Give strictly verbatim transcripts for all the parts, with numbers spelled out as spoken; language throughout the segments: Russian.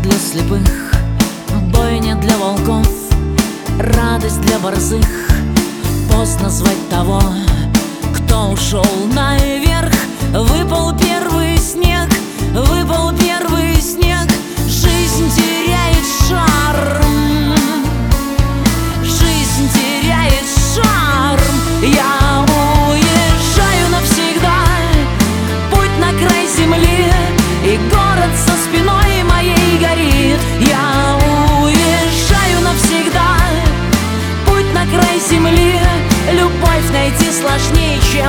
для слепых, бойня для волков, радость для борзых. Поздно звать того, кто ушел наверх. Выпал первый снег, выпал первый снег. Жизнь теряет шарм, жизнь теряет шарм. Я уезжаю навсегда, путь на край земли, и город со спиной моей горит. Я уезжаю навсегда, путь на край земли. Любовь найти сложнее, чем...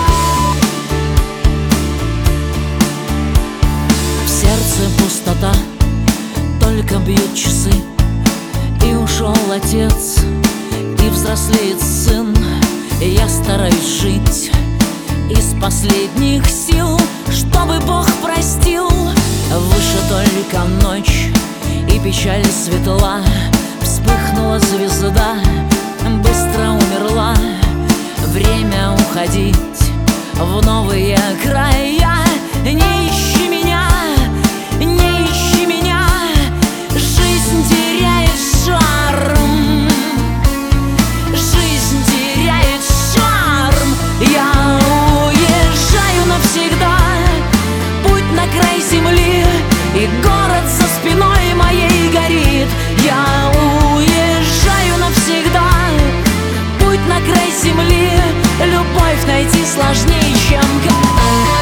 В сердце пустота, только бьют часы. И ушел отец, и взрослеет сын. Я стараюсь жить из последних сил, чтобы Бог простил. Выше только ночь, и печаль светла. Вспыхнула звезда, быстро умерла. Время уходить в новые края. Не ищи меня, не ищи меня. Жизнь теряет шарм, жизнь теряет шарм. Я уезжаю навсегда, путь на край земли, и город со спиной моей горит. Я уезжаю навсегда, путь на край земли. Любовь найти сложнее, чем...